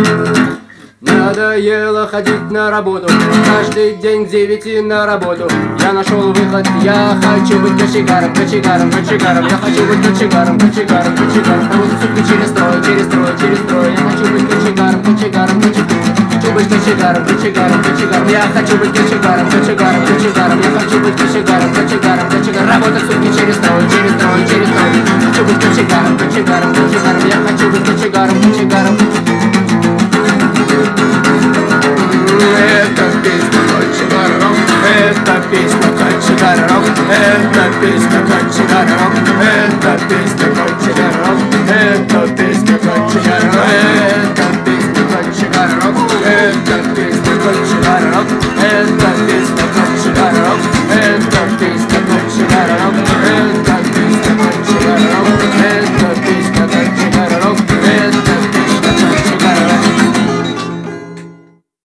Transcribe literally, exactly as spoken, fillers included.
Надоело ходить на работу, каждый день к девяти на работу. Я нашел выход, я хочу быть кочегаром, кочегаром, кочегаром. Я хочу быть кочегаром, кочегаром, кочегаром. Работать сутки через строй, через строй, через строй. Я хочу быть кочегаром, кочегаром, кочегаром. Хочу быть кочегаром, кочегаром, кочегаром. Я хочу быть кочегаром, кочегаром, кочегаром. Я хочу быть кочегаром, кочегаром, кочегаром. Работать сутки через строй, через строй, через строй. Хочу быть кочегаром, кочегаром, кочегаром. Я хочу быть кочегаром, кочегаром. Это песня кочегаром, это песня кочегаром, это песня кочегаром, это песня кочегаром, это песня кочегаром.